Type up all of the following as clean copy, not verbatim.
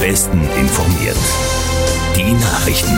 Besten informiert. Die Nachrichten.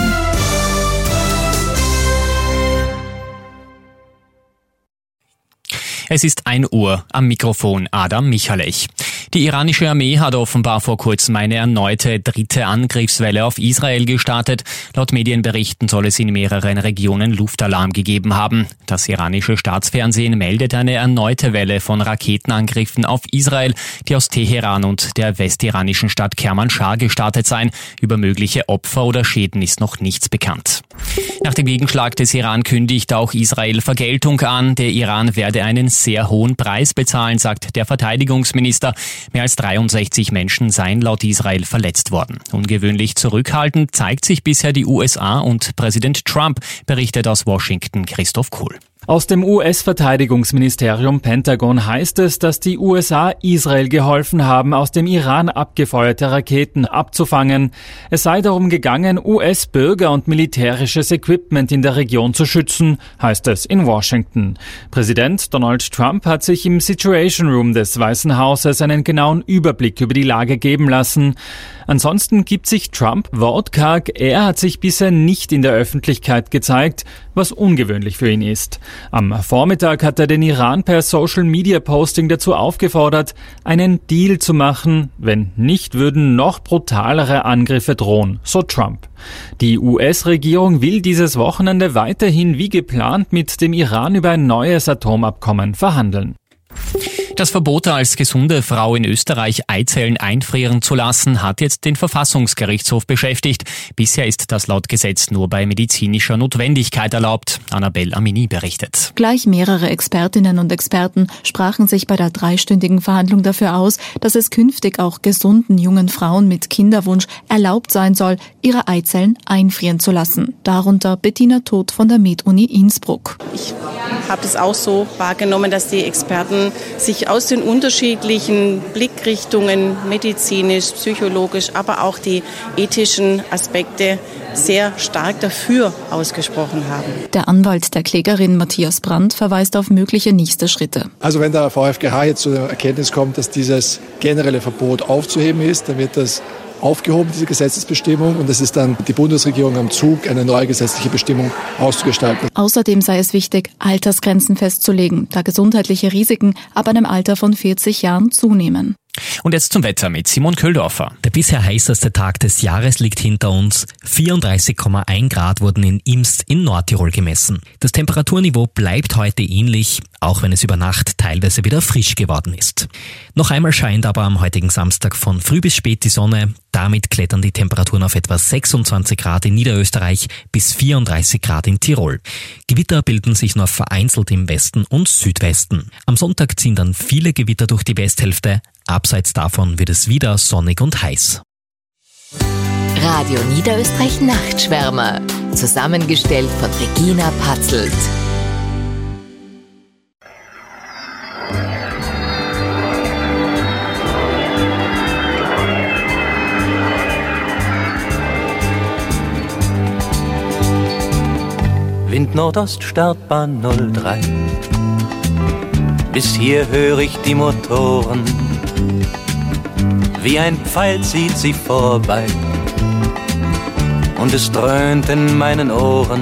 Es ist 1 Uhr, am Mikrofon Adam Michalech. Die iranische Armee hat offenbar vor kurzem eine erneute 3. Angriffswelle auf Israel gestartet. Laut Medienberichten soll es in mehreren Regionen Luftalarm gegeben haben. Das iranische Staatsfernsehen meldet eine erneute Welle von Raketenangriffen auf Israel, die aus Teheran und der westiranischen Stadt Kermanschah gestartet seien. Über mögliche Opfer oder Schäden ist noch nichts bekannt. Nach dem Gegenschlag des Iran kündigt auch Israel Vergeltung an. Der Iran werde einen sehr hohen Preis bezahlen, sagt der Verteidigungsminister. Mehr als 63 Menschen seien laut Israel verletzt worden. Ungewöhnlich zurückhaltend zeigt sich bisher die USA und Präsident Trump, berichtet aus Washington Christoph Kuhl. Aus dem US-Verteidigungsministerium Pentagon heißt es, dass die USA Israel geholfen haben, aus dem Iran abgefeuerte Raketen abzufangen. Es sei darum gegangen, US-Bürger und militärisches Equipment in der Region zu schützen, heißt es in Washington. Präsident Donald Trump hat sich im Situation Room des Weißen Hauses einen genauen Überblick über die Lage geben lassen. Ansonsten gibt sich Trump wortkarg. Er hat sich bisher nicht in der Öffentlichkeit gezeigt, was ungewöhnlich für ihn ist. Am Vormittag hat er den Iran per Social-Media-Posting dazu aufgefordert, einen Deal zu machen. Wenn nicht, würden noch brutalere Angriffe drohen, so Trump. Die US-Regierung will dieses Wochenende weiterhin wie geplant mit dem Iran über ein neues Atomabkommen verhandeln. Das Verbot, als gesunde Frau in Österreich Eizellen einfrieren zu lassen, hat jetzt den Verfassungsgerichtshof beschäftigt. Bisher ist das laut Gesetz nur bei medizinischer Notwendigkeit erlaubt. Annabelle Amini berichtet. Gleich mehrere Expertinnen und Experten sprachen sich bei der 3-stündigen Verhandlung dafür aus, dass es künftig auch gesunden jungen Frauen mit Kinderwunsch erlaubt sein soll, ihre Eizellen einfrieren zu lassen. Darunter Bettina Todt von der Med-Uni Innsbruck. Ich habe das auch so wahrgenommen, dass die Experten sich aus den unterschiedlichen Blickrichtungen, medizinisch, psychologisch, aber auch die ethischen Aspekte sehr stark dafür ausgesprochen haben. Der Anwalt der Klägerin Matthias Brandt verweist auf mögliche nächste Schritte. Also wenn der VfGH jetzt zu der Erkenntnis kommt, dass dieses generelle Verbot aufzuheben ist, dann wird das aufgehoben, diese Gesetzesbestimmung, und es ist dann die Bundesregierung am Zug, eine neue gesetzliche Bestimmung auszugestalten. Außerdem sei es wichtig, Altersgrenzen festzulegen, da gesundheitliche Risiken ab einem Alter von 40 Jahren zunehmen. Und jetzt zum Wetter mit Simon Köhldorfer. Der bisher heißeste Tag des Jahres liegt hinter uns. 34,1 Grad wurden in Imst in Nordtirol gemessen. Das Temperaturniveau bleibt heute ähnlich, auch wenn es über Nacht teilweise wieder frisch geworden ist. Noch einmal scheint aber am heutigen Samstag von früh bis spät die Sonne. Damit klettern die Temperaturen auf etwa 26 Grad in Niederösterreich bis 34 Grad in Tirol. Gewitter bilden sich nur vereinzelt im Westen und Südwesten. Am Sonntag ziehen dann viele Gewitter durch die Westhälfte. Abseits davon wird es wieder sonnig und heiß. Radio Niederösterreich Nachtschwärmer. Zusammengestellt von Regina Patzelt. Wind Nordost, Startbahn 03. Bis hier höre ich die Motoren. Wie ein Pfeil zieht sie vorbei. Und es dröhnt in meinen Ohren.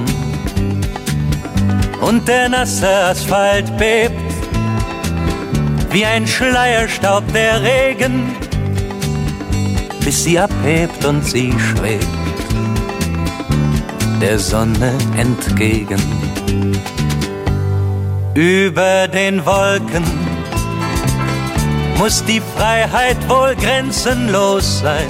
Und der nasse Asphalt bebt. Wie ein Schleierstaub der Regen. Bis sie abhebt und sie schwebt der Sonne entgegen. Über den Wolken muss die Freiheit wohl grenzenlos sein.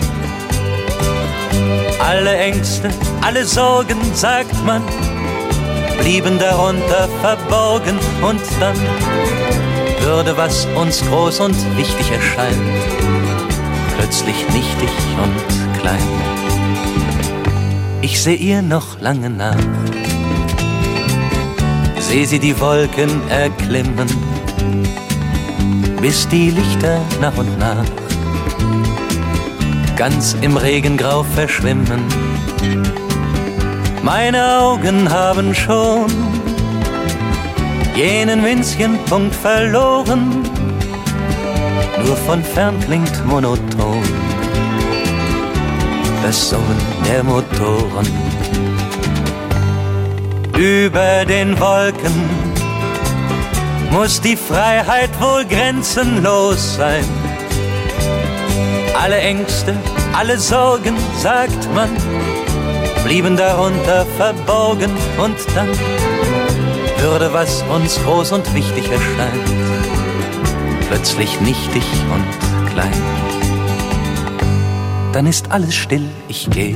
Alle Ängste, alle Sorgen, sagt man, blieben darunter verborgen. Und dann würde, was uns groß und wichtig erscheint, plötzlich nichtig und klein. Ich seh ihr noch lange nach, seh sie die Wolken erklimmen, bis die Lichter nach und nach ganz im Regengrau verschwimmen. Meine Augen haben schon jenen winzigen Punkt verloren, nur von fern klingt monoton das Summen der Motoren. Über den Wolken muss die Freiheit wohl grenzenlos sein. Alle Ängste, alle Sorgen, sagt man, blieben darunter verborgen und dann würde, was uns groß und wichtig erscheint, plötzlich nichtig und klein. Dann ist alles still, ich geh.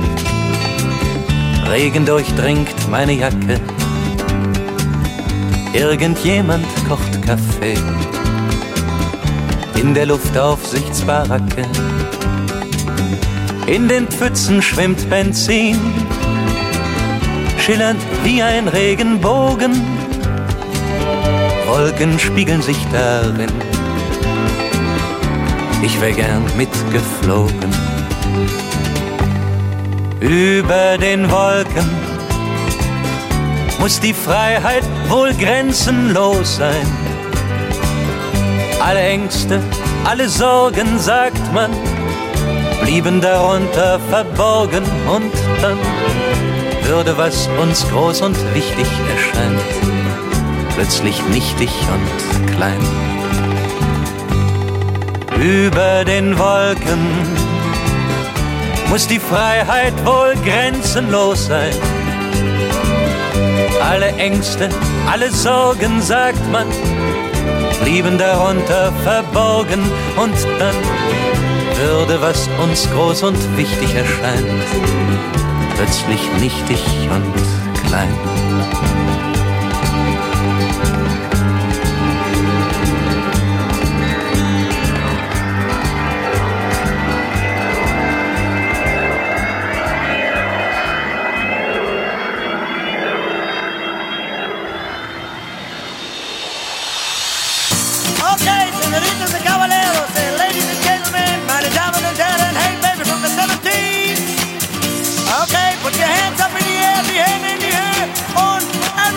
Regen durchdringt meine Jacke. Irgendjemand kocht Kaffee in der Luftaufsichtsbaracke. In den Pfützen schwimmt Benzin, schillernd wie ein Regenbogen. Wolken spiegeln sich darin. Ich wär gern mitgeflogen. Über den Wolken muss die Freiheit wohl grenzenlos sein. Alle Ängste, alle Sorgen, sagt man, blieben darunter verborgen und dann würde, was uns groß und wichtig erscheint, plötzlich nichtig und klein. Über den Wolken muss die Freiheit wohl grenzenlos sein. Alle Ängste, alle Sorgen, sagt man, blieben darunter verborgen und dann würde, was uns groß und wichtig erscheint, plötzlich nichtig und klein. Okay, put your hands up in the air, die Hände in die Höhe und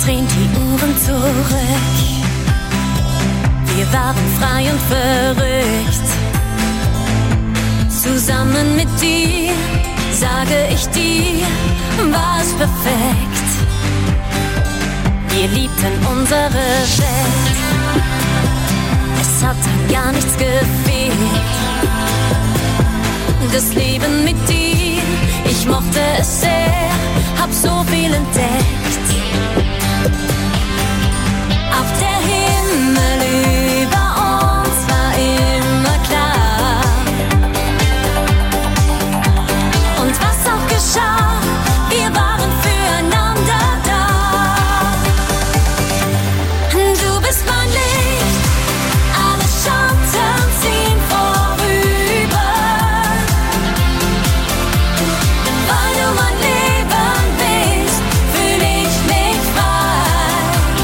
drehen die Uhren zurück. Wir waren frei und verrückt. Zusammen mit dir, sage ich dir, war es perfekt. Wir liebten unsere Welt. Es hat an gar nichts gefehlt. Das Leben mit dir, ich mochte es sehr, hab so viel entdeckt. Auch der Himmel über uns war immer klar. Und was auch geschah, wir waren füreinander da. Du bist mein Licht, alle Schatten ziehen vorüber. Weil du mein Leben bist, fühl ich mich frei.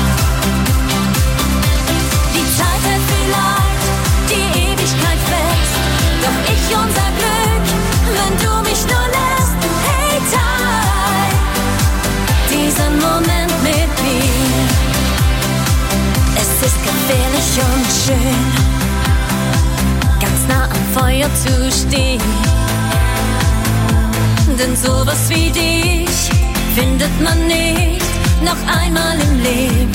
Die Zeit hält vielleicht die Ewigkeit fest, doch ich unser Glück, wenn du mich nur lässt. Hey, teil diesen Moment mit mir. Es ist gefährlich und schön, ganz nah am Feuer zu stehen. Denn sowas wie dich findet man nicht noch einmal im Leben.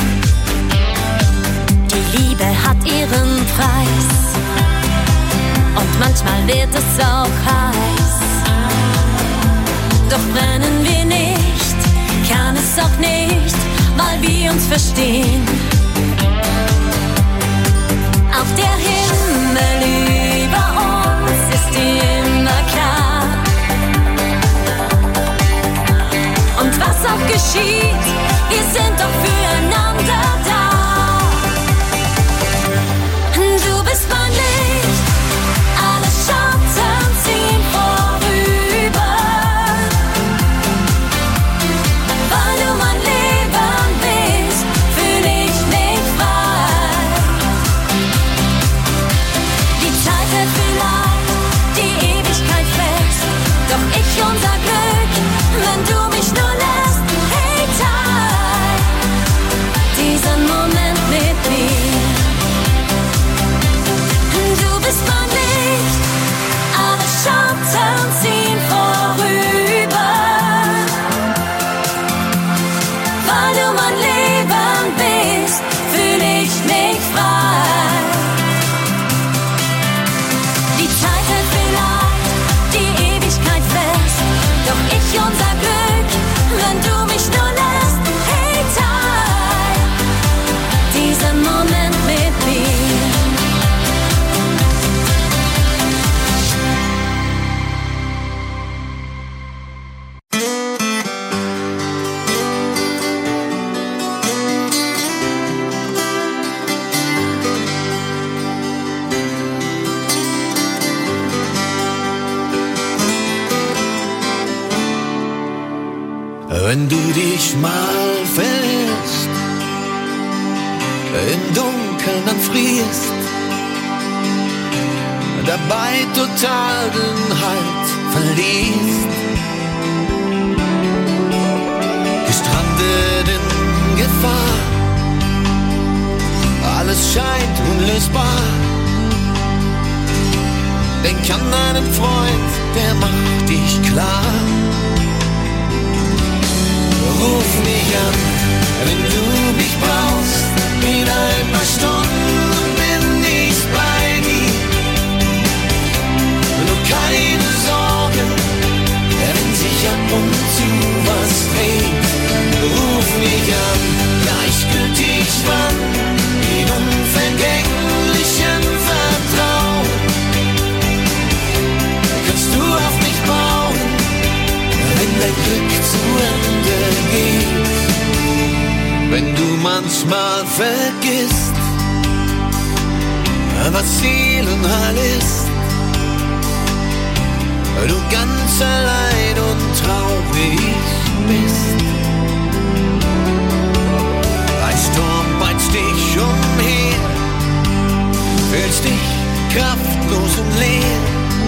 Die Liebe hat ihren Preis und manchmal wird es auch heiß. Doch brennen wir nicht, kann es auch nicht, weil wir uns verstehen. Auch der Himmel über uns ist immer klar. Und was auch geschieht, wir sind doch füreinander da. Du bist mein Licht, alle Schatten ziehen vorüber. Weil du mein Leben bist, fühl ich mich frei. Die Zeit hält vielleicht die Ewigkeit fest, doch ich unser Glück, wenn du mich nur lässt. Hey, teil diesen Moment mit mir. Du bist mein Licht, alle Schatten ziehen vorüber. Weil du mein Leben bist, fühl ich mich frei. Die Zeit hält vielleicht die Ewigkeit fest, doch ich unser Glück, wenn du mich nur lässt. Hey, teil diesen Moment mit mir. Wenn du dich mal verlierst, im Dunkeln dann frierst, dabei total den Halt verlierst, gestrandet in Gefahr, alles scheint unlösbar. Denk an einen Freund, der macht dich klar. Ruf mich an, wenn du mich brauchst. In ein paar Stunden bin ich bei dir. Nur keine Sorge, wenn sich ab und zu was dreht. Ruf mich an, gleichgültig wann, in unvergänglichem Vertrauen. Kannst du auf mich bauen, wenn dein Glück zu Ende geht. Wenn du manchmal vergisst, was Seelenheil ist, du ganz allein und traurig bist. Ein Sturm peitscht dich umher, fühlst dich kraftlos und leer.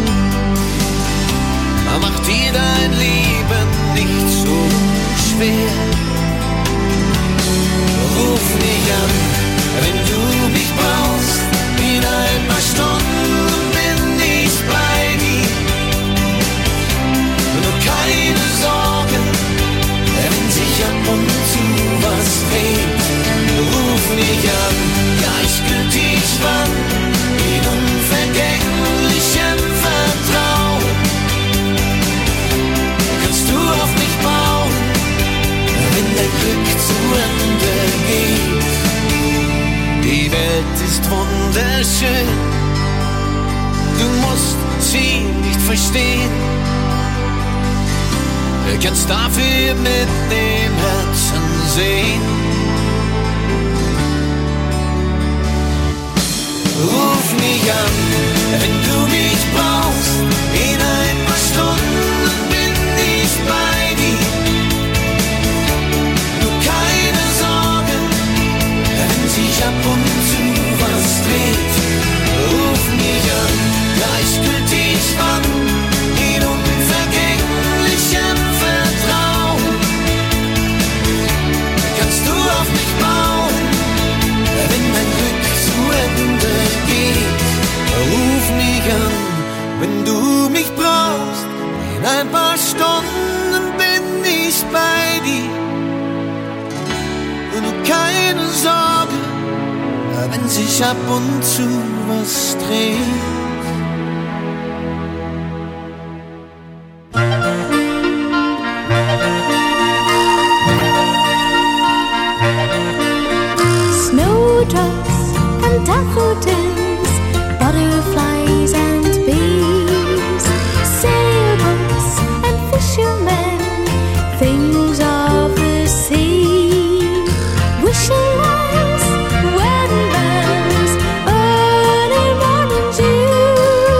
Macht dir dein Leben nicht so schwer. wenn du mich brauchst. In ein paar Stunden bin ich bei dir. Nur keine Sorge, wenn sich ab und zu was dreht. Ruf mich an, gleichgültig wann, in unvergänglichem Vertrauen. Kannst du auf mich bauen, wenn dein Glück zu Ende geht. Die Welt ist wunderschön, du musst sie nicht verstehen. Du kannst dafür mit dem Herzen sehen. Ruf mich an, wenn du mich brauchst. In ein paar Stunden bin ich bei dir. Nur keine Sorge, wenn sich ab und zu was dreht. Ruf mich an, gleichgültig wann, in unvergänglichem Vertrauen. Kannst du auf mich bauen, wenn dein Glück zu Ende geht. Ruf mich an, wenn du mich brauchst. In ein paar Stunden bin ich bei dir. Und keine Sorge, wenn sich ab und zu was dreht. Snowdrops and daffodils, butterflies and bees, sailboats and fishermen, things of the sea, wishing wells, wedding bells, early morning dew,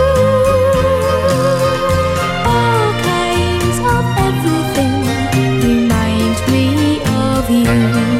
all kinds of everything remind me of you.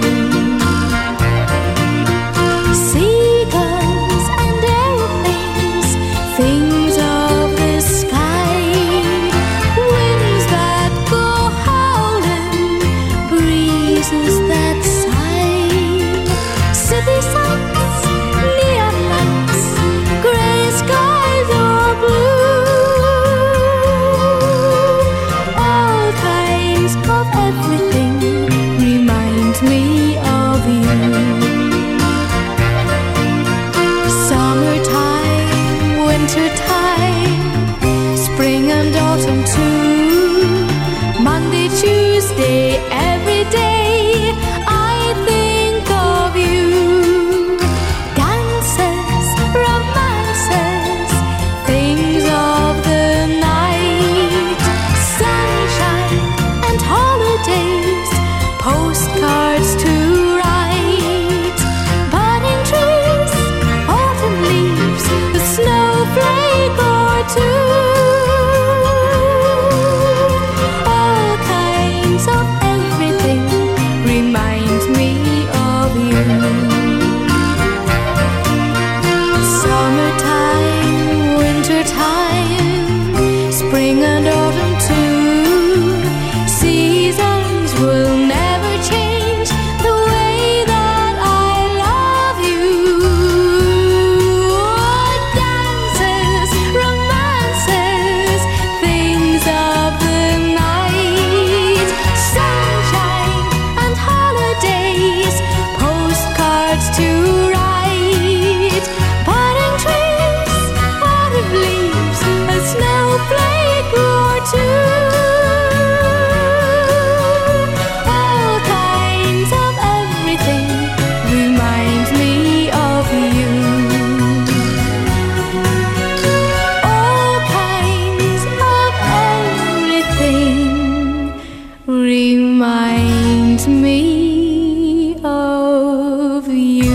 Seagulls and aeroplanes, things of the sky, winds that go howling, breezes that sigh, city sights, neon lights, gray skies or blue, all kinds of everything remind me of you. Summertime, wintertime, spring and autumn too. Monday, Tuesday, every day I think of you. Dances, romances, things of the night, sunshine and holidays, postcards to write, budding trees, autumn leaves, a snowflake or two, all kinds of everything remind me of you. Summertime, wintertime, spring and autumn too, seasons will never change the way that I love you. Dances, romances, things of the night, sunshine and holidays, postcards to write, budding trees, autumn leaves, a snowflake or two, all kinds of everything remind me of you. All kinds of everything remind me of you.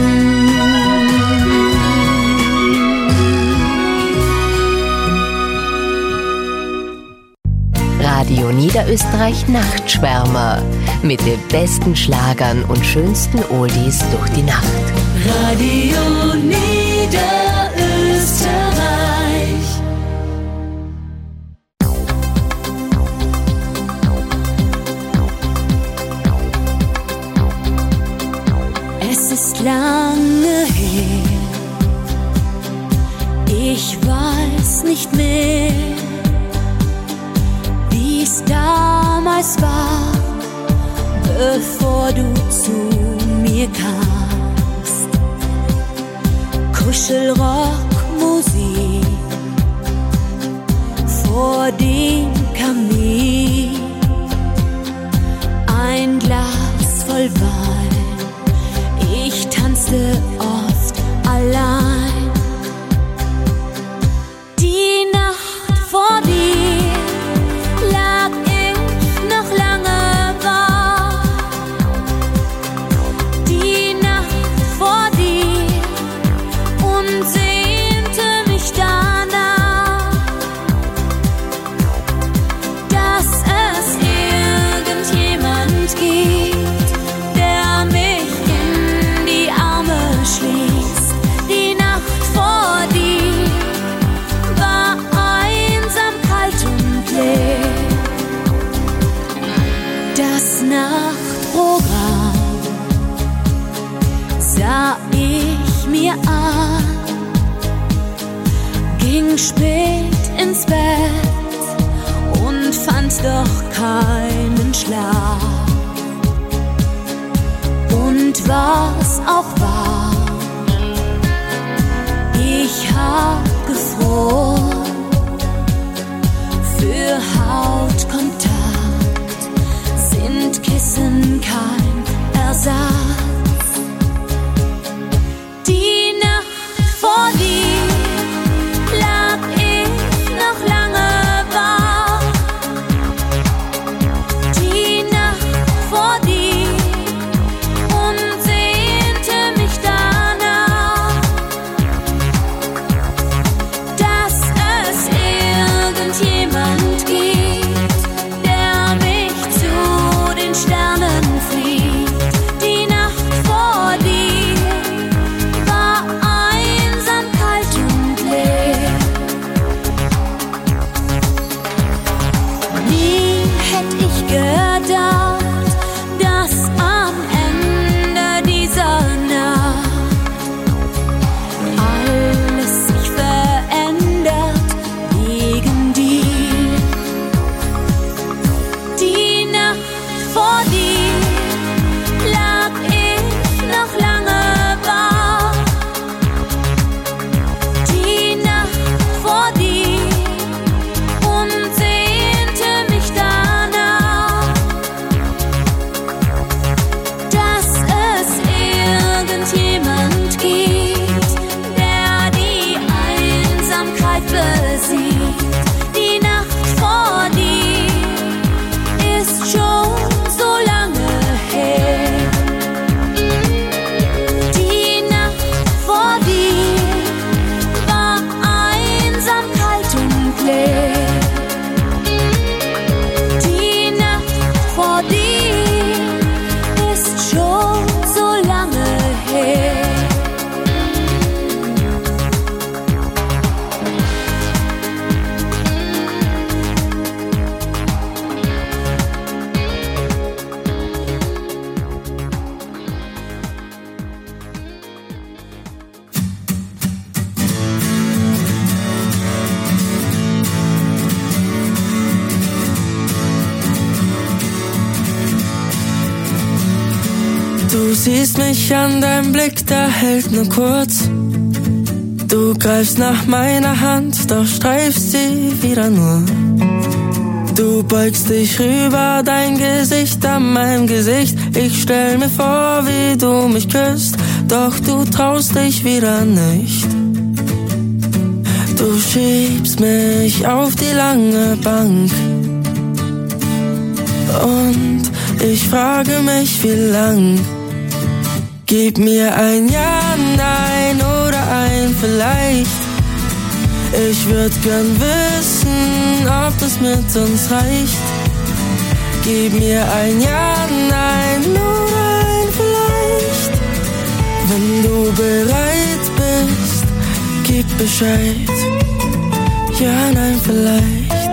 Radio Niederösterreich Nachtschwärmer mit den besten Schlagern und schönsten Oldies durch die Nacht. Radio Niederösterreich. Es ist lange her, ich weiß nicht mehr, wie es damals war, bevor du zu mir kamst. Kuschelrockmusik vor dem Kamin, ein Glas voll Wein, ich tanzte oft allein. Die Nacht vor dir lag ich noch lange wach. Die Nacht vor dir und sehnte mich danach, dass es irgendjemand gibt, der mich in die Arme schließt. Die Nacht vor dir war einsam, kalt und leer. Das Nachtprogramm sah ich mir an, ging spät ins Bett und fand doch keinen Schlaf. Und was auch war, ich hab gefroren für Hautkontakt, sind Kissen kein Ersatz. Die Nacht vor dir lag ich noch lange wach. Die Nacht vor dir und sehnte mich danach, dass es irgendjemand gibt, der mich zu den Sternen fliegt. Die Nacht vor dir war einsam, kalt und leer. Nie hätte ich gedacht, dass am Ende dieser Nacht alles sich verändert wegen dir. Die Nacht vor dir lag ich noch lange wach. Die Nacht vor dir und sehnte mich danach, dass es irgendjemand gibt, der die Einsamkeit besiegt. Die Nacht vor dir ist schon so lange her. Die Nacht vor dir war einsam, kalt und leer. Die Nacht vor dir ist schon so lange her. Du siehst mich an, dein Blick, der hält nur kurz. Du greifst nach meiner Hand, doch streifst sie wieder nur. Du beugst dich rüber, dein Gesicht an meinem Gesicht. Ich stell mir vor, wie du mich küsst, doch du traust dich wieder nicht. Du schiebst mich auf die lange Bank und ich frage mich, wie lang. Gib mir ein Ja, Nein oder ein Vielleicht. Ich würd gern wissen, ob das mit uns reicht. Gib mir ein Ja, Nein oder ein Vielleicht. Wenn du bereit bist, gib Bescheid. Ja, nein, vielleicht.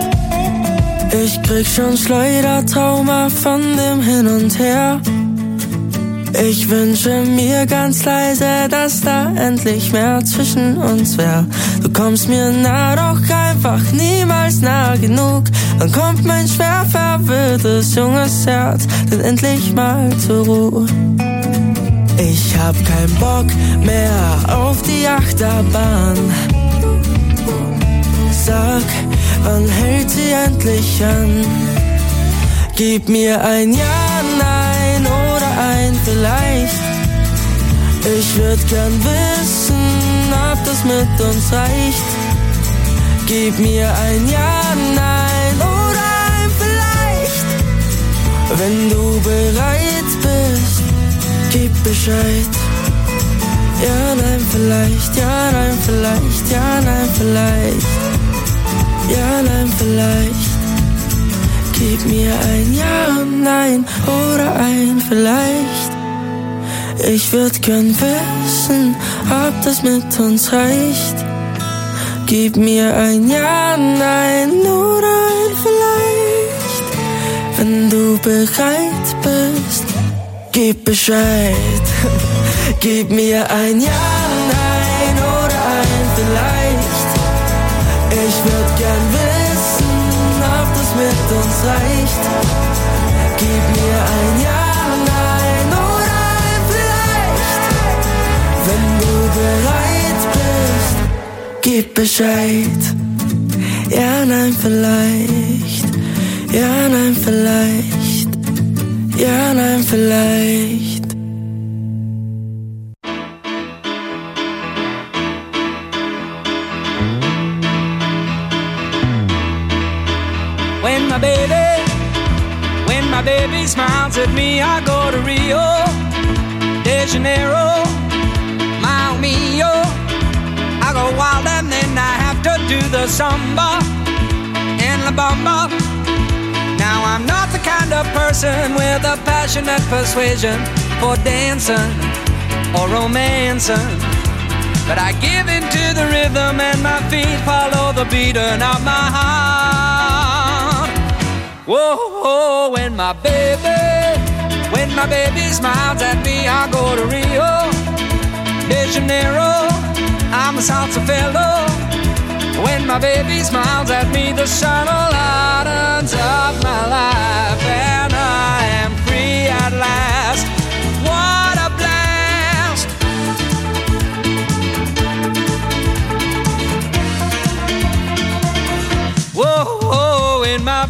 Ich krieg schon Schleudertrauma von dem Hin und Her. Ich wünsche mir ganz leise, dass da endlich mehr zwischen uns wär. Du kommst mir nah, doch einfach niemals nah genug. Dann kommt mein schwer verwirrtes junges Herz dann endlich mal zur Ruhe. Ich hab keinen Bock mehr auf die Achterbahn. Sag, wann hält sie endlich an? Gib mir ein Ja, Nein oder ein Vielleicht. Ich würd gern wissen, ob das mit uns reicht. Gib mir ein Ja, Nein oder ein Vielleicht. Wenn du bereit bist, gib Bescheid. Ja, nein, vielleicht, ja, nein, vielleicht, ja, nein, vielleicht. Ja, nein, vielleicht. Gib mir ein Ja, Nein oder ein Vielleicht. Ich würd gern wissen, ob das mit uns reicht. Gib mir ein Ja, Nein oder ein Vielleicht. Wenn du bereit bist, gib Bescheid. Gib mir ein Ja, Nein oder ein Vielleicht. Ich würd gern wissen, ob das mit uns reicht. Gib mir ein Ja, Nein oder ein Vielleicht. Wenn du bereit bist, gib Bescheid. Ja, nein, vielleicht. Ja, nein, vielleicht. Ja, nein, vielleicht. When my baby smiles at me, I go to Rio de Janeiro, Mile Mio. I go wild and then I have to do the samba and la bamba. Now I'm not the kind of person with a passionate persuasion for dancing or romancing, but I give into the rhythm and my feet follow the beating of my heart. Whoa, when my baby smiles at me, I go to Rio de Janeiro, I'm a salsa fellow. When my baby smiles at me, the sun lightens up my life, and I am free at last. What a blast! Whoa, when my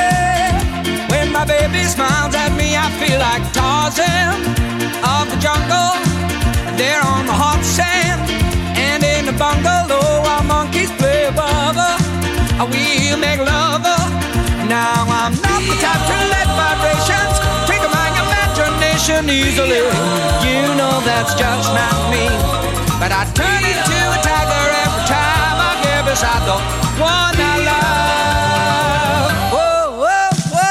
baby smiles at me, I feel like Tarzan of the jungle. There on the hot sand and in the bungalow, our monkeys play above her. We'll make love. Now I'm not the type to let vibrations trigger my imagination easily. You know that's just not me. But I turn into a tiger every time I get beside the one I love. Whoa, whoa, whoa.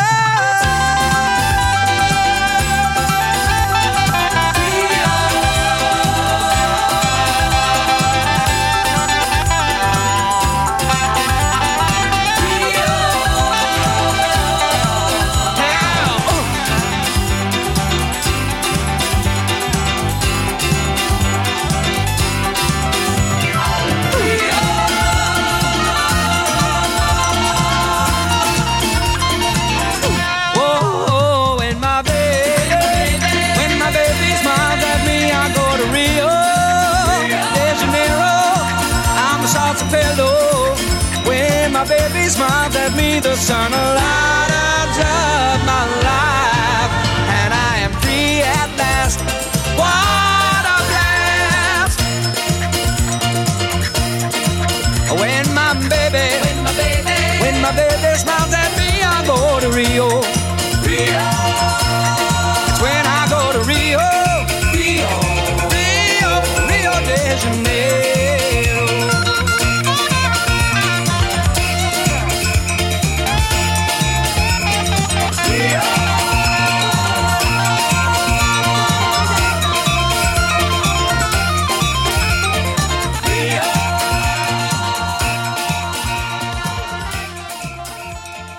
My baby smiles at me, the sun lightens up my life, and I am free at last. What a blast! When my baby smiles at me, I go to Rio. It's when I go to Rio de Janeiro.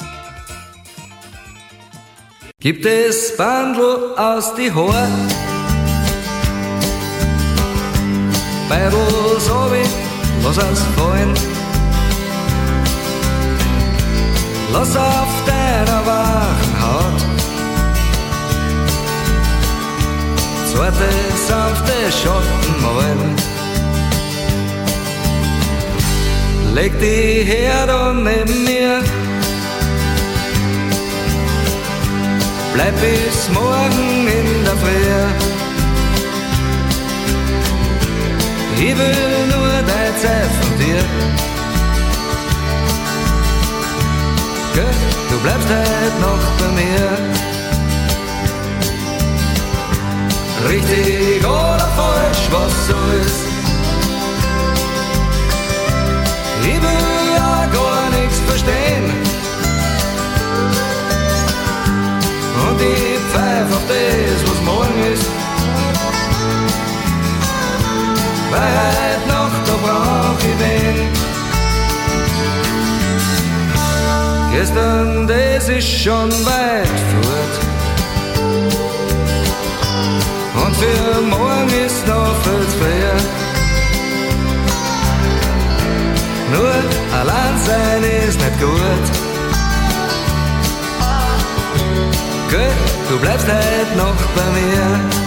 Gibt es Bandl aus die Haar? Beidel so wie, lass es fallen. Lass auf deiner wachen Haut zarte, sanfte Schatten malen. Leg die her da neben mir, bleib bis morgen in der Früh. Ich will nur deine Zeit von dir. Gell, du bleibst heute noch bei mir. Richtig oder falsch, was so ist. Ich will ja gar nichts verstehen. Und ich pfeif auf das, was morgen ist. Weil heute Nacht, da brauch ich wen. Gestern, das ist schon weit fort. Und für morgen ist noch viel zu früh. Nur allein sein ist nicht gut. Gut, du bleibst heute noch bei mir.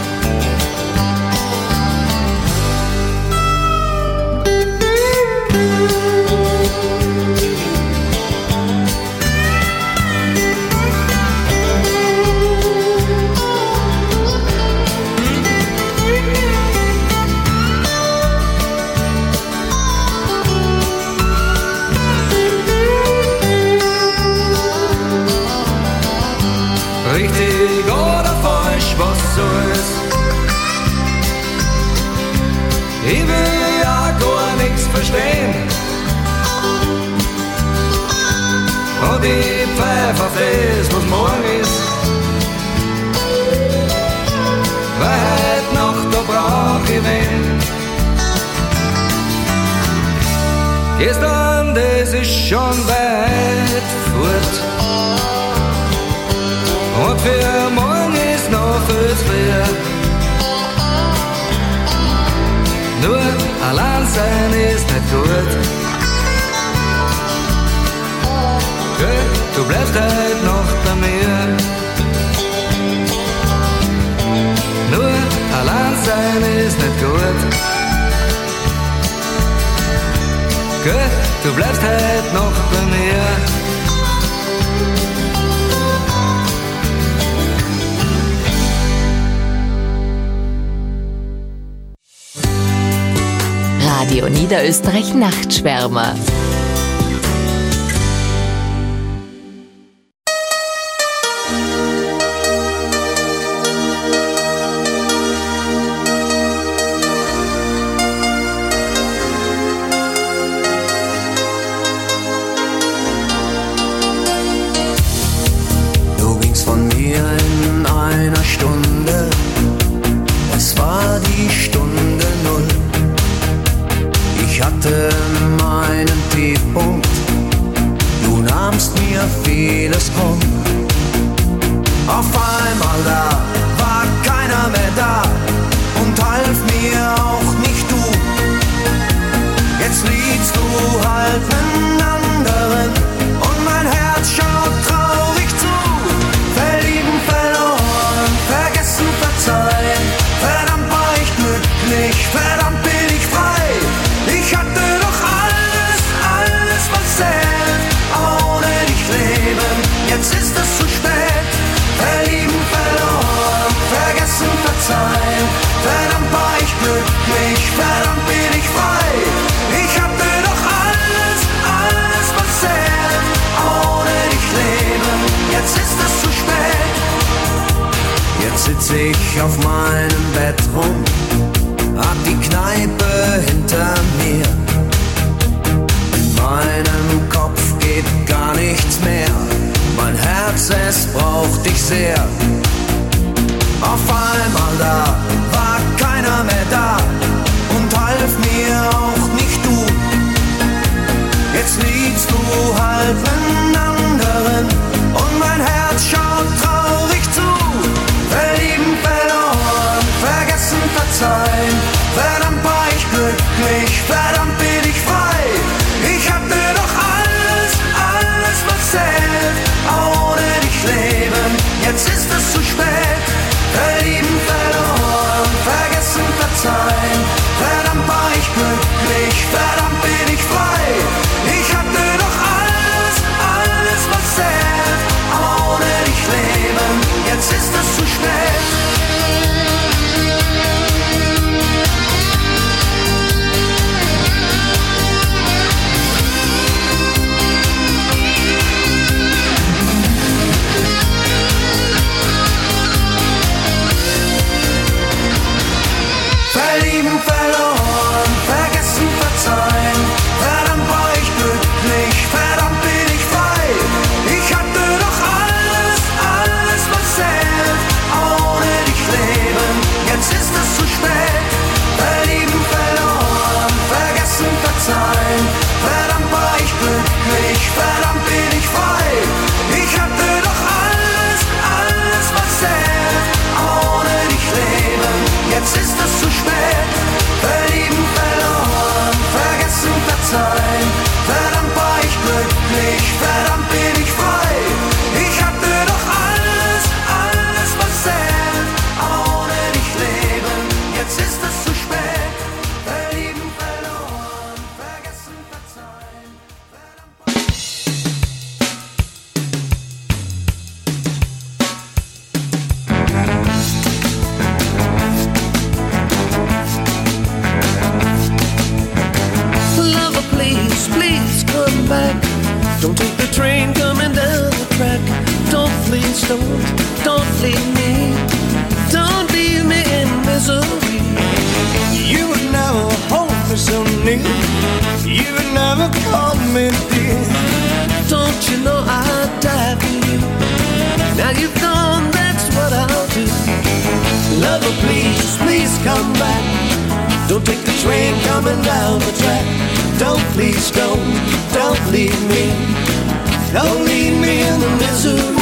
Richtig oder falsch, was so ist. Ich will ja gar nichts verstehen. Und ich pfeif auf das, was morgen ist. Weil heute Nacht, da brauch ich wen. Gestern, das ist schon weit fort. Und für morgen ist noch viel zu früh. Nur allein sein ist nicht gut. Gut, du bleibst heute noch bei mir. Nur allein sein ist nicht gut. Gut, du bleibst heute noch bei mir. Radio Niederösterreich Nachtschwärmer. Du gingst von mir in einer Stunde, es war die Stunde Null. Ich hatte meinen Tiefpunkt, du nahmst mir vieles krumm. Auf einmal da war keiner mehr da und half mir auch nicht du. Jetzt liegst du halt einen anderen und mein Herz schaut traurig zu. Verlieben, verloren, vergessen, verzeihen, verdammt war ich glücklich, verdammt bin ich frei. Ich hatte doch alles was zählt, ohne dich leben, jetzt ist es zu spät. Verlieben, verloren, vergessen, verzeihen, verdammt war ich glücklich, verdammt bin ich frei. Ich hatte doch alles was zählt, ohne dich leben, jetzt ist es zu spät. Jetzt sitze ich auf meinem Bett rum, hab die Kneipe hinter mir. In meinem Kopf geht gar nichts mehr, mein Herz, es braucht dich sehr. Auf einmal da war keiner mehr da und half mir auch nicht du. Jetzt liegst du halt einen anderen und mein Herz schaut traurig zu. Verlieben, verloren, vergessen, verzeihen, verdammt war ich glücklich. verzeihen. Verdammt war ich glücklich, verdammt bin ich frei. Ich hatte doch alles, alles was zählt, aber ohne dich leben, jetzt ist es zu spät. Verlieben, verloren, vergessen, verzeihen. Verdammt war ich glücklich, verdammt bin ich frei. Ich hatte doch alles, alles was zählt, aber ohne dich leben, jetzt ist es zu spät. Verlieben, verloren, vergessen, verzeihen. Verdammt war ich glücklich, verdammt bin ich frei. Ich hatte doch alles, alles was zählt, aber ohne dich leben, jetzt ist es zu spät. Verlieben, verloren, vergessen, verzeihen. Verdammt war ich glücklich, verdammt bin ich frei. Ich hatte doch alles, alles was zählt, aber ohne dich leben, jetzt ist es zu spät. Verlieben, verloren, vergessen, verzeihen. Lover, please, please come back. Don't take the train coming down the track. Don't please, don't leave me. Don't leave me in misery. You would never hold me so near. You would never call me dear. Don't you know I'd die for you? Now you've gone, that's what I'll do. Lover, please, please come back. Don't take the train coming down the track. Don't please, don't leave me. Don't leave me in the misery.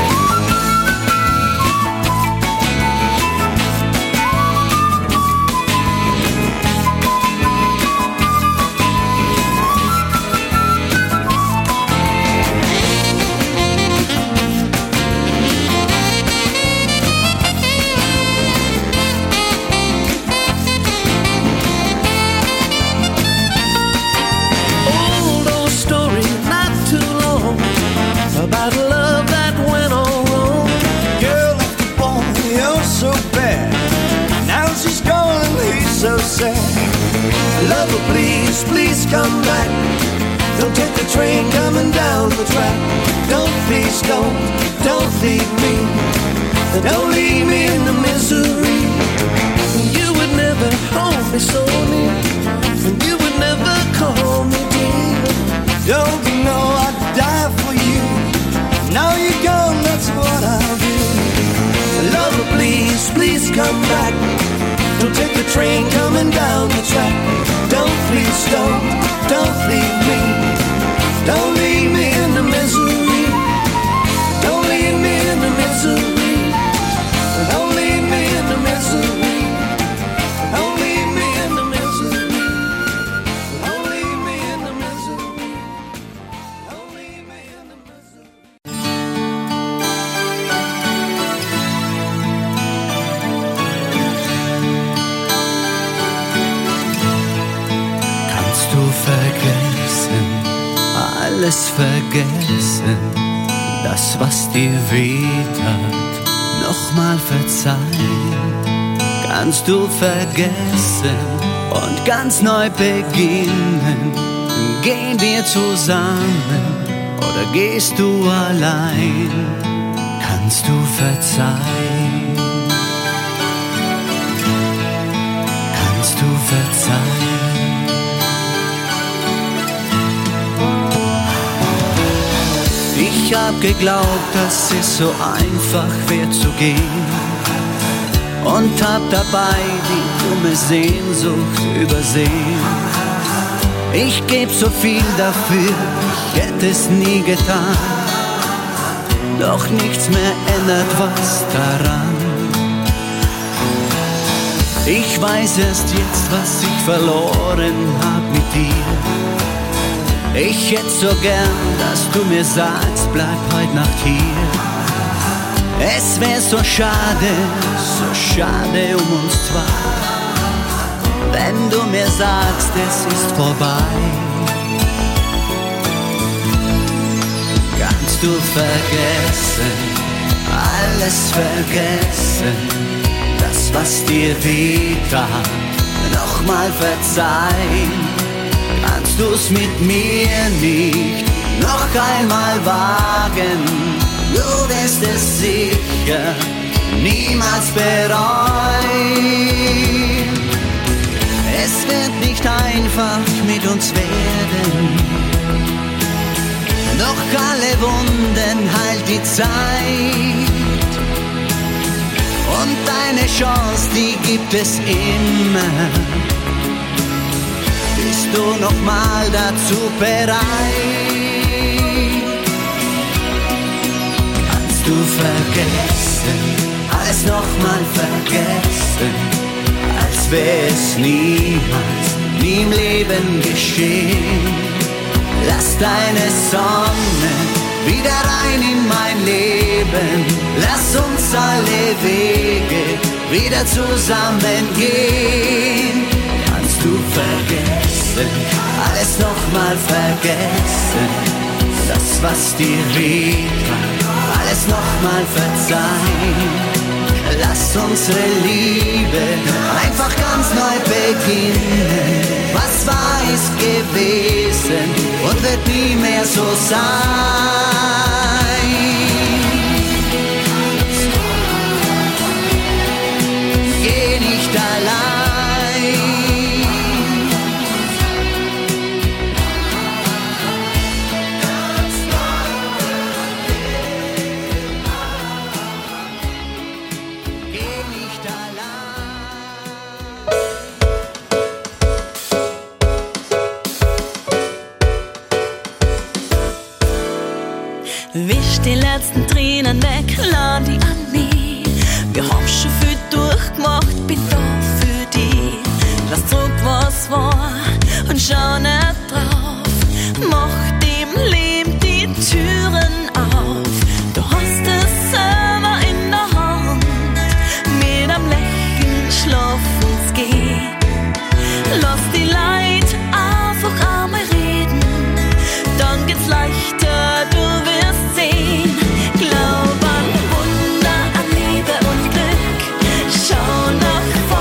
Old story, not too long, about love that went all wrong. Girl left the boy, you're so bad. Now she's gone and he's so sad. Lover, please, please come back. Don't take the train coming down the track. Don't please, don't leave me. Don't leave me in the misery. You would never hold me so near, and you would never call me dear. Don't you know I'd die for you? Now you're gone, that's what I'll do. Lover, please, please come back. Don't take the train coming down the track. Don't please, don't leave me. Don't leave me in the misery. Don't leave me in the misery. Don't leave me in the misery. Don't leave me in the misery. Don't leave me in the misery. Don't leave me in the misery. Kannst du vergessen, alles vergessen, das was dir wehtat, nochmal verzeihen? Kannst du vergessen und ganz neu beginnen? Gehen wir zusammen oder gehst du allein? Kannst du verzeihen? Kannst du verzeihen? Ich hab geglaubt, dass es so einfach wäre zu gehen und hab dabei die dumme Sehnsucht übersehen. Ich geb so viel dafür, ich hätte es nie getan, doch nichts mehr ändert was daran. Ich weiß erst jetzt, was ich verloren hab mit dir. Ich hätte so gern, dass du mir sagst, bleib heute Nacht hier. Es wär so schade um uns zwei. mir sagst, es ist vorbei. Kannst du vergessen, alles vergessen, das was dir wehtat, nochmal verzeihen. Kannst du's mit mir nicht noch einmal wagen, du wirst es sicher niemals bereuen. Es wird nicht einfach mit uns werden, doch alle Wunden heilt die Zeit. Und eine Chance, die gibt es immer. Bist du noch mal dazu bereit? Kannst du vergessen, alles noch mal vergessen, als wäre es niemals, nie im Leben geschehen. Lass deine Sonne wieder rein in mein Leben. Lass uns alle Wege wieder zusammengehen. Kannst du vergessen, alles nochmal vergessen, das was dir weht, alles nochmal verzeihen. Lass unsere Liebe einfach ganz neu beginnen. Was war, ist gewesen und wird nie mehr so sein. Geh nicht allein. Wisch die letzten Tränen weg, lad die an mich. Wir haben schon viel durchgemacht, bin da für dich. Lass zurück, was war und schau nicht drauf. Mach dem Leben die Türen auf. Du hast es selber in der Hand. Mit einem Lächeln schlafen's geht. Lass die Leid einfach einmal reden. Dann geht's leichter, du wirst sehen. Glaub an Wunder, an Liebe und Glück. Schau nach vorne.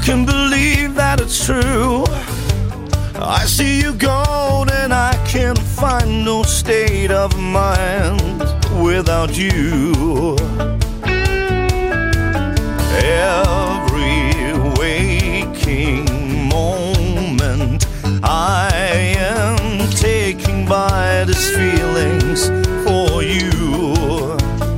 can believe that it's true. I see you gone and I can find no state of mind without you. Every waking moment I am taken by these feelings for you.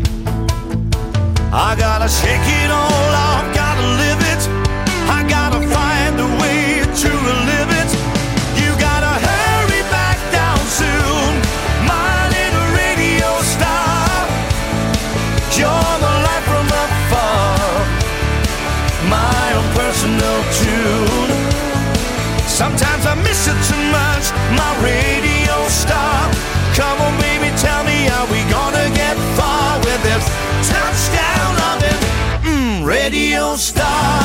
I gotta shake it all off, gotta live it. I gotta find a way to relive it. You gotta hurry back down soon, my little radio star. You're the light from afar, my own personal tune. Sometimes I miss it too much, my radio star. Come on baby, tell me, are we gonna get far with this touchdown of it? Radio star.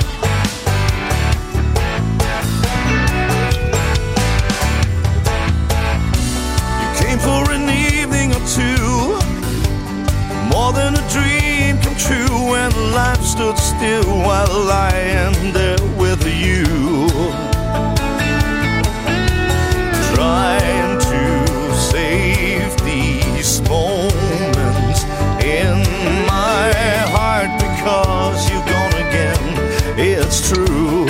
For an evening or two, more than a dream come true, when life stood still while I am there with you. Trying to save these moments in my heart, because you're gone again, it's true.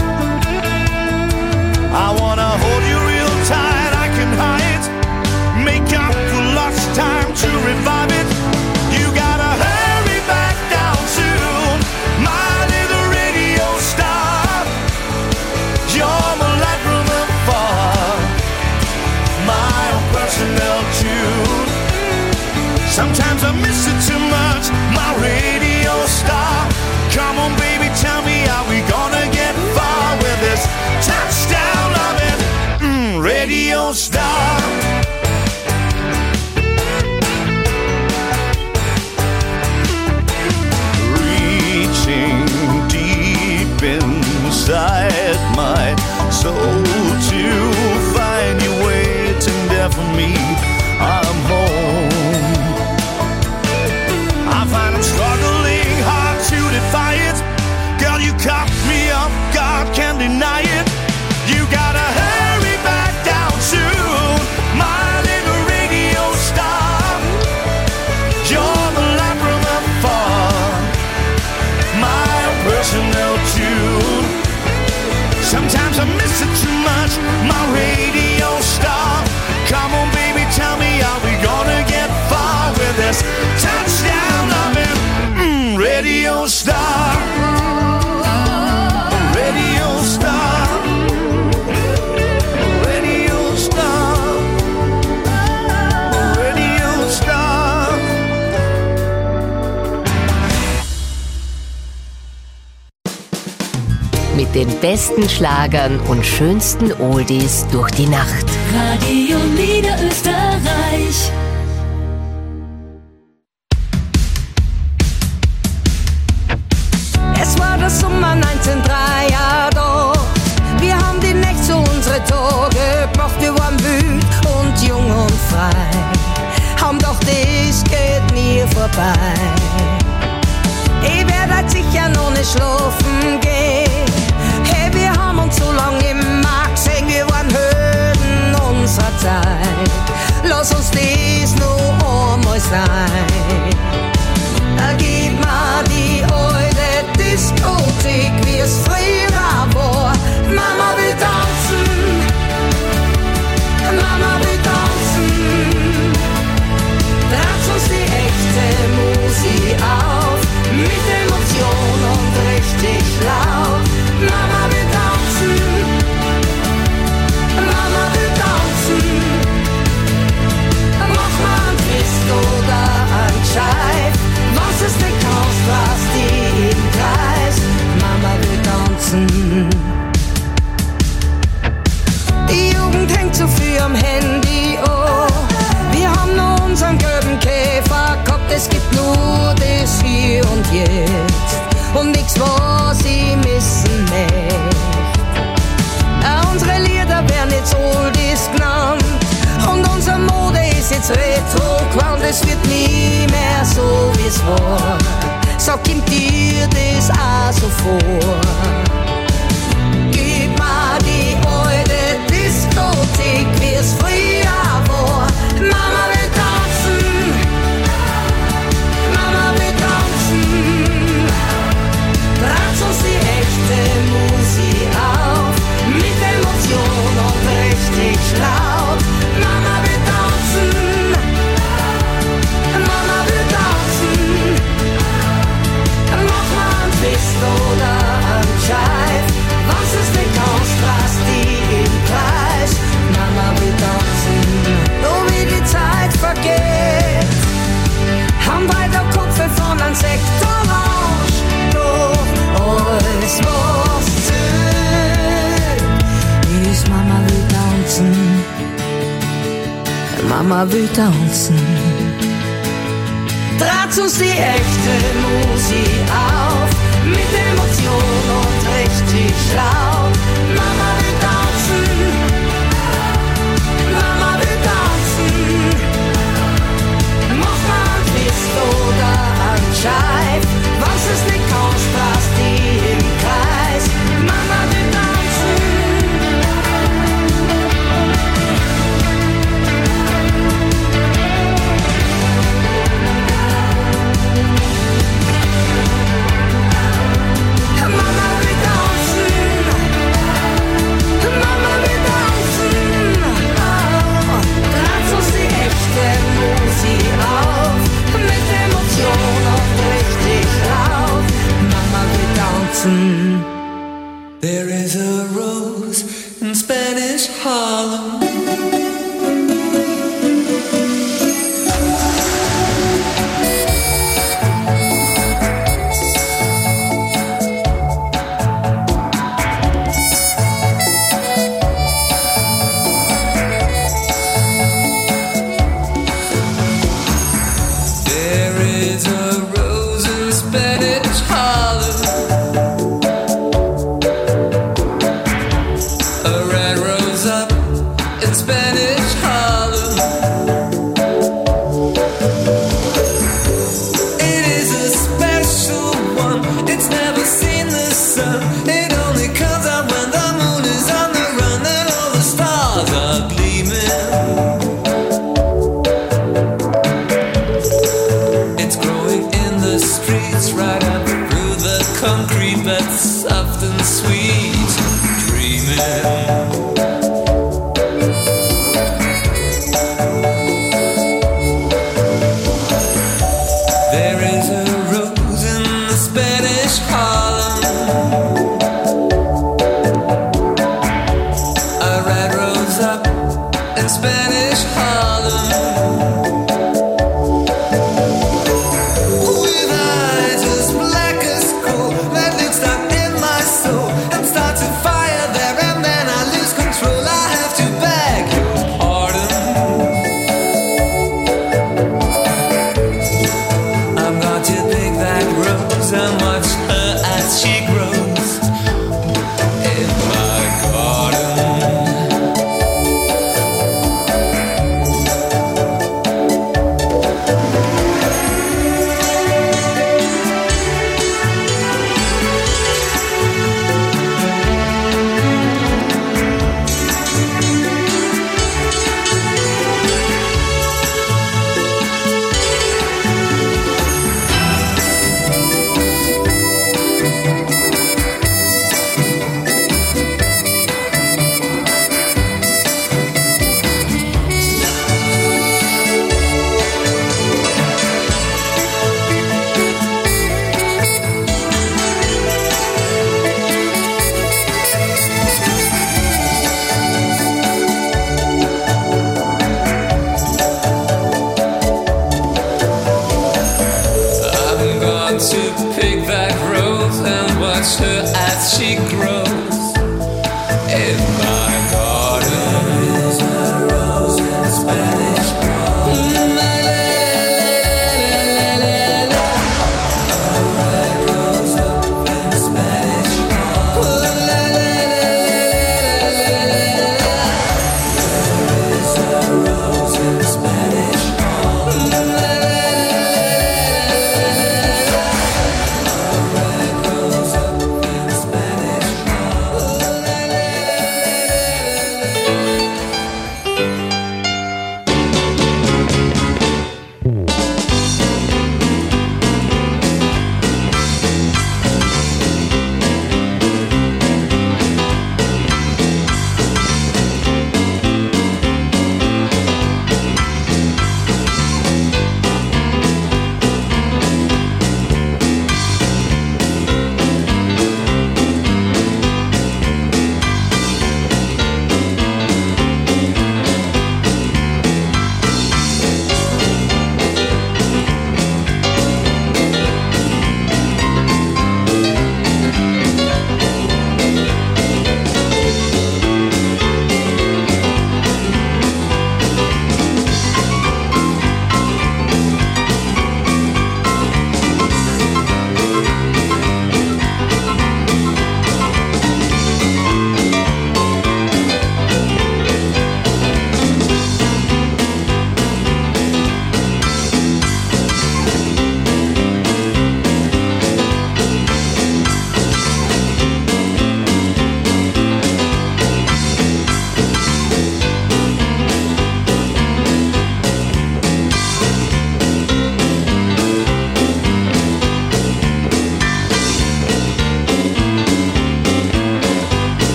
I wanna hold you real tight, I can hide it, make up for lost time to revive it. You gotta hurry back down soon, my little radio star. You're my light from afar, my own personal tune. Sometimes I miss it too much, my radio star. Come on baby, tell me, are we gonna get far with this touchdown of it? Radio star. Deep inside my soul to find you waiting there for me. I'm home. I find I'm struggling hard to defy it. Girl, you caught me off guard, can't deny it. You gotta hurry back down soon, my little radio star. You're the light from afar, my personal tune. Sometimes I miss it too much, my radio star. Come on baby, tell me, are we gonna get far with this touchdown of it? Radio star. Radio star. Radio star. Radio star. Mit den besten Schlagern und schönsten Oldies durch die Nacht. Radio Niederösterreich. Es war der Sommer 1903, ja doch. Wir haben die Nächte zu unsere Tage gemacht. Wir waren wild und jung und frei. Haben doch, das geht nie vorbei. Ich werd halt sicher noch nicht schlafen gehen. Hey, wir haben uns so lange immer gesehen, wir waren Helden unserer Zeit. Lass uns das noch einmal sein. Gib mir die alte Diskothek, wie es früher war. Mama will tanzen, Mama will tanzen. Tanz uns die echte Musik auf, mit Emotion und richtig laut. Mama will tanzen, Mama will tanzen. Mach mal ein Twist oder ein Scheif, was es nicht kannst, was die im Kreis. Mama will tanzen. Die Jugend hängt zu viel am Handy, oh. Wir haben nur unseren gelben Käfer gehabt, es gibt nur das Hier und Jetzt und nix, was ich missen möchte. Unsere Lieder werden jetzt Oldies genannt und unsere Mode ist jetzt Retro gewandt. Es wird nie mehr so, wie es war. Sag, kommt dir das auch so vor? Mama will tanzen. Trat uns die echte Musik auf, mit Emotion und richtig laut. Mama will tanzen, Mama will tanzen. Mach mal ein Twist oder ein Jive, was es nicht kannst, passt die im Kreis. Mama will tanzen. There is a rose in Spanish Harlem.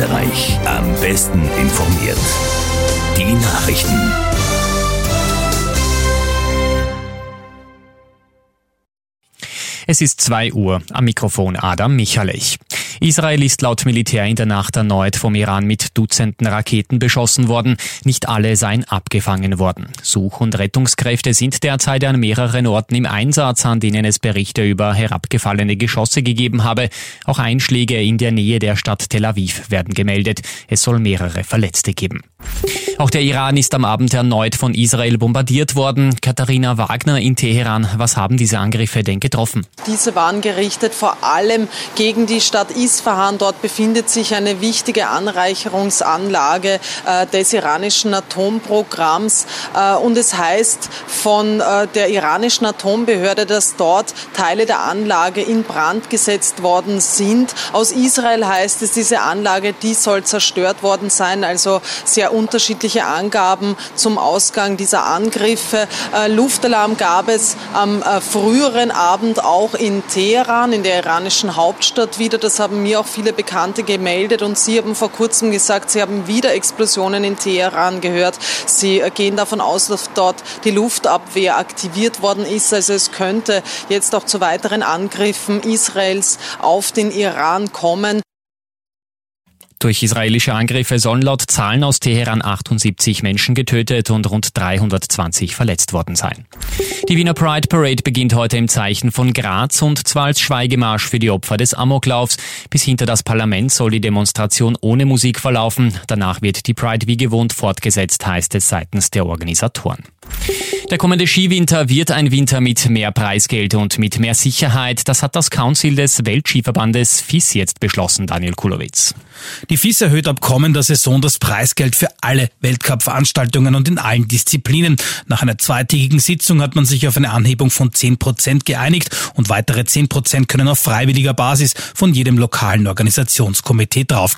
Österreich am besten informiert. Die Nachrichten. Es ist 2 Uhr. Am Mikrofon Adam Michalech. Israel ist laut Militär in der Nacht erneut vom Iran mit Dutzenden Raketen beschossen worden. Nicht alle seien abgefangen worden. Such- und Rettungskräfte sind derzeit an mehreren Orten im Einsatz, an denen es Berichte über herabgefallene Geschosse gegeben habe. Auch Einschläge in der Nähe der Stadt Tel Aviv werden gemeldet. Es soll mehrere Verletzte geben. Auch der Iran ist am Abend erneut von Israel bombardiert worden. Katharina Wagner in Teheran. Was haben diese Angriffe denn getroffen? Diese waren gerichtet vor allem gegen die Stadt Isfahan. Dort befindet sich eine wichtige Anreicherungsanlage des iranischen Atomprogramms. Und es heißt von der iranischen Atombehörde, dass dort Teile der Anlage in Brand gesetzt worden sind. Aus Israel heißt es, diese Anlage, die soll zerstört worden sein. Also sehr unterschiedliche Angaben zum Ausgang dieser Angriffe. Luftalarm gab es am früheren Abend auch in Teheran, in der iranischen Hauptstadt wieder. Das haben mir auch viele Bekannte gemeldet und sie haben vor kurzem gesagt, sie haben wieder Explosionen in Teheran gehört. Sie gehen davon aus, dass dort die Luftabwehr aktiviert worden ist. Also es könnte jetzt auch zu weiteren Angriffen Israels auf den Iran kommen. Durch israelische Angriffe sollen laut Zahlen aus Teheran 78 Menschen getötet und rund 320 verletzt worden sein. Die Wiener Pride Parade beginnt heute im Zeichen von Graz und zwar als Schweigemarsch für die Opfer des Amoklaufs. Bis hinter das Parlament soll die Demonstration ohne Musik verlaufen. Danach wird die Pride wie gewohnt fortgesetzt, heißt es seitens der Organisatoren. Der kommende Skiwinter wird ein Winter mit mehr Preisgeld und mit mehr Sicherheit. Das hat das Council des Weltskiverbandes FIS jetzt beschlossen, Daniel Kulowitz. Die FIS erhöht ab kommender Saison das Preisgeld für alle Weltcup-Veranstaltungen und in allen Disziplinen. Nach einer zweitägigen Sitzung hat man sich auf eine Anhebung von 10% geeinigt und weitere 10% können auf freiwilliger Basis von jedem lokalen Organisationskomitee drauf